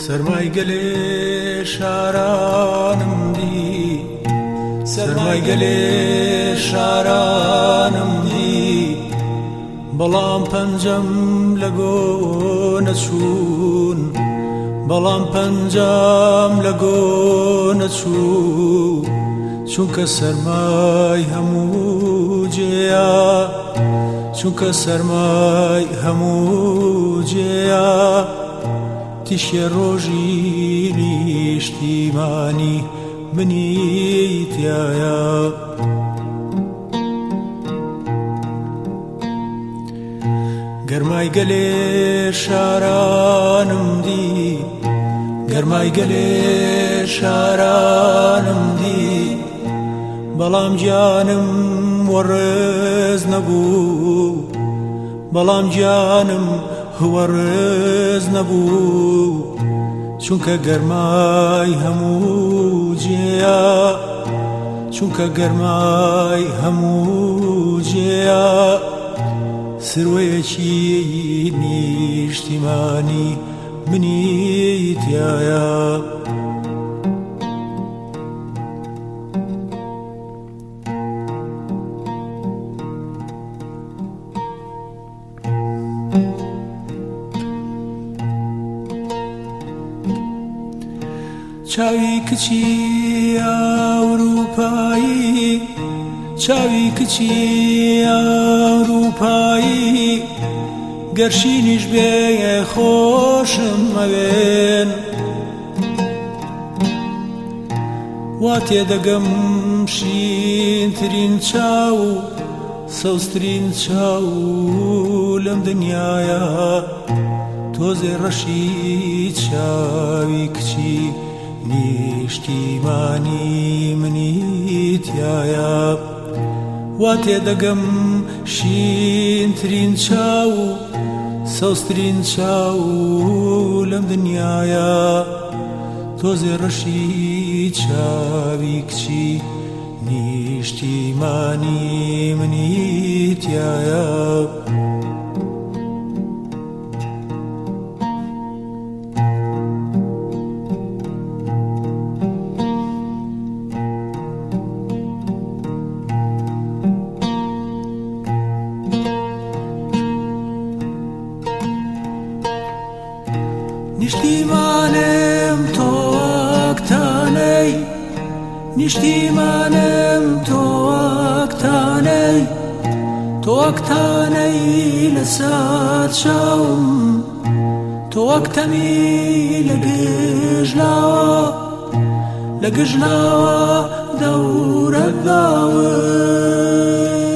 سەرمای گەلێ شارانم دی، سەرمای گەلێ شارانم دی، بەڵام پەنجەم لە گۆ نەچوون، بەڵام پەنجەم لە گۆ نەچوو، چونکە سەرمای هەموو جێیە، چونکە سەرمای هەموو جێیە، تیشێ ڕۆژی نیشتیمانی منی تایە. گەرمای گەلێ شارانم دی، گەرمای گەلێ شارانم دی، بەڵام گیانم وەڕێز نەبوو، بەڵام گیانم وەڕێز نەبوو، چونکە گەرمای هەموو جێیە، چونکە گەرمای هەموو جێیە، سروەیەکی نیشتیمانی منی تایە. چاوی کچی ئەوروپایی، چاوی کچی ئەوروپایی، گەرشینیش بێ خۆشم مەوێن، وا تێدەگەم شینترین چاو، سەوزترین چاو لەم دنیایە، تۆزێ ڕەشی چاوی کچی نیشتیمانی منی تایە. وا تێدەگەم شینترین چاو، سەوزترین چاو لەم دنیایە، تۆزێ ڕەشی چاوی کچی نیشتیمانی منی تایە. نیشتیمانم تۆ وەکتانەی، نیشتیمانم تۆ وەکتانەی، تۆ وەکتانەی لەسەر چاوم، تۆ وەکتەمی لە گژلاوە، لە گژلاوە دەورە داوم،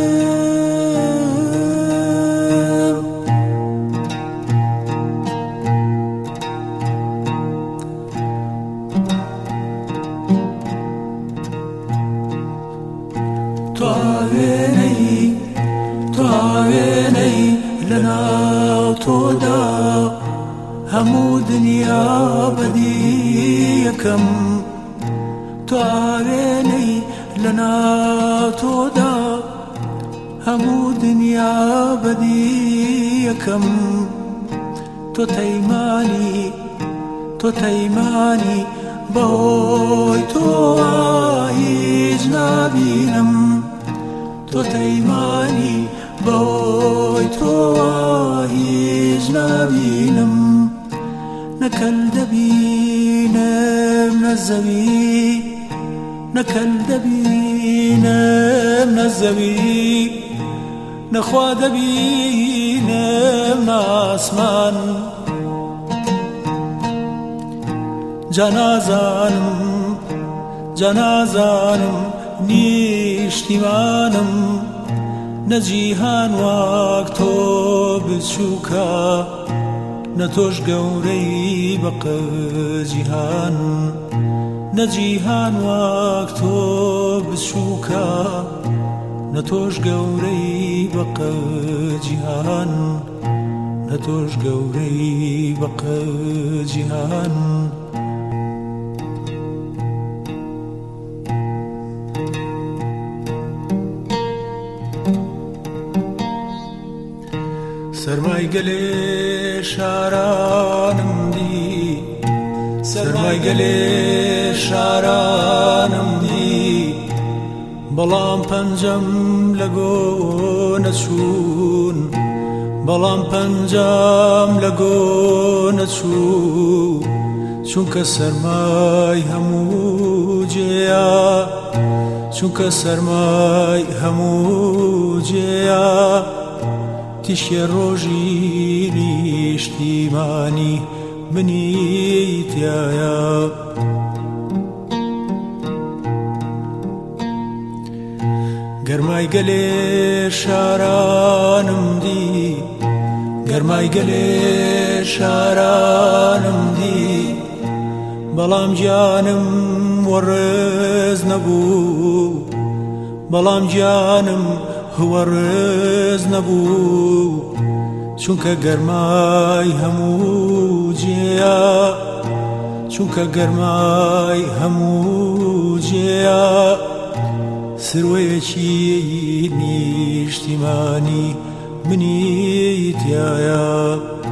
تاوێنەی لەناو تۆدا، هەموو دنیا بەدی یەکەم، تاوێنەی لەناو تۆدا، هەموو دنیا بەدی یەکەم، تۆ تەیمانی، تۆ تەیمانی، بەهۆی تۆوە هیچ نابینم، تۆ تەیمانی، بەهۆی تۆوە هیچ نابینم، نەکەل دەبینم نەزەوی، نەکەل دەبینم نەزەوی، نەخوا دەبینم ناسمان، جانازانم، جانازانم نیشتیمانم، نەجیهان وەک تۆ بچووکە، نەتۆش گەورەی بەقە جیهان، نەجیهان وەک تۆ بچووکە، نەتۆش گەورەی بەقە جیهان، نەتۆش گەورەی بەقە جیهان. سەرمای گەلێ شارانم دی، گەرمای گەلێ شارانم دی بەڵام پەنجەم لە گۆ نەچوون بەڵام پەنجەم لە گۆ نەچوو چونکە سەرمای هەموو جێیە چونکە سەرمای هەموو جێیە تیشکێ ڕۆژی نیشتیمانی منی تایە گەرمای گەلێ شارانم دی گەرمای گەلێ شارانم دی بەڵام گیانم وەڕێز نەبوو بەڵام گیانم وەڕێز نەبوو چونکە گەرمای هەموو جێیە چونکە گەرمای هەموو جێیە سروەیەکی نیشتیمانی منی تایە